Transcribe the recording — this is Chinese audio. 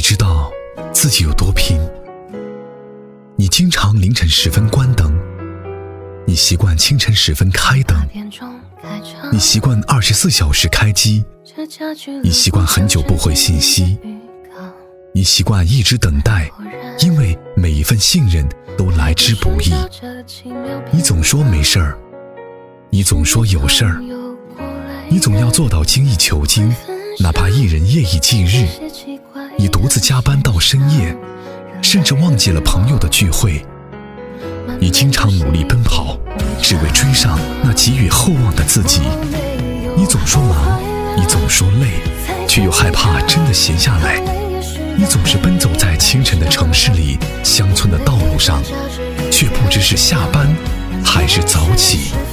知道自己有多拼。你经常凌晨时分关灯，你习惯清晨时分开灯，你习惯24小时开机，你习惯很久不回信息，你习惯一直等待，因为每一份信任都来之不易。你总说没事儿，你总说有事儿，你总要做到精益求精，哪怕一人夜以继日。你独自加班到深夜，甚至忘记了朋友的聚会。你经常努力奔跑，只为追上那寄予厚望的自己。你总说忙，你总说累，却又害怕真的闲下来。你总是奔走在清晨的城市里，乡村的道路上，却不知是下班还是早起。